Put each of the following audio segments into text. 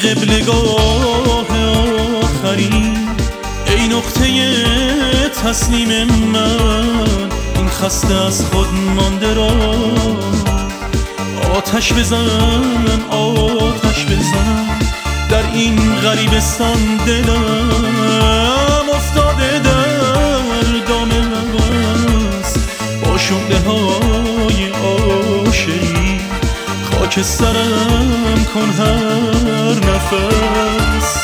قبلگاه آخرین، ای نقطه تسلیم من، این خسته از خود مانده را آتش بزن، آتش بزن. در این غریبستان دلم افتاده در دام هوس، با شعله های عاشقی خاک سرم کن هر نفس.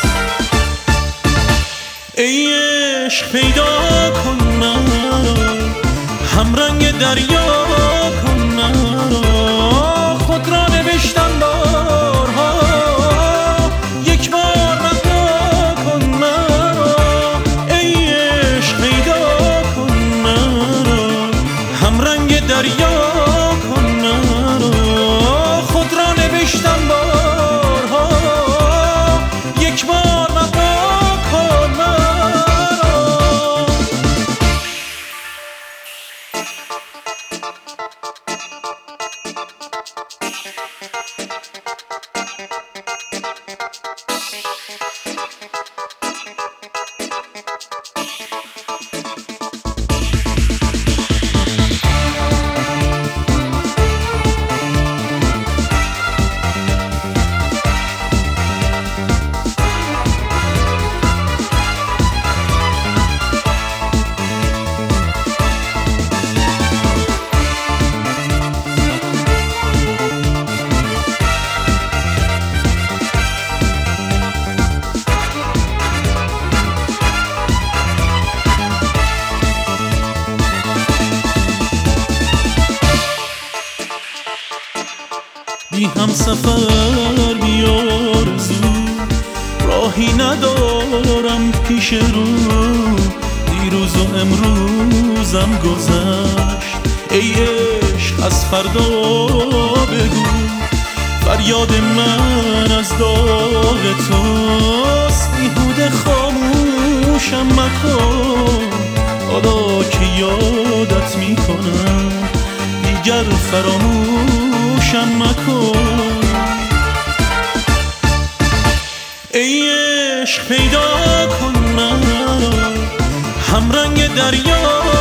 ای عشق پیدا کن مرا، همرنگ دریا کن مرا، خود را نوشتم بارها، یک بار مهیا کن مرا. ای عشق پیدا کن مرا، همرنگ دریا کن مرا، خود را نوشتم بارها، یک بار مهیا کن مرا. بی هم سفر بی آرزو، راهی ندارم پیش رو، دیروز و امروزم گذشت. ای عشق از فردا بگو، فریاد من از داغ توست، بیهوده خاموشم مکن، حالا که یادت میکنم دیگر فراموشم مکن. ای عشق پیدا کن مرا، همرنگ دریا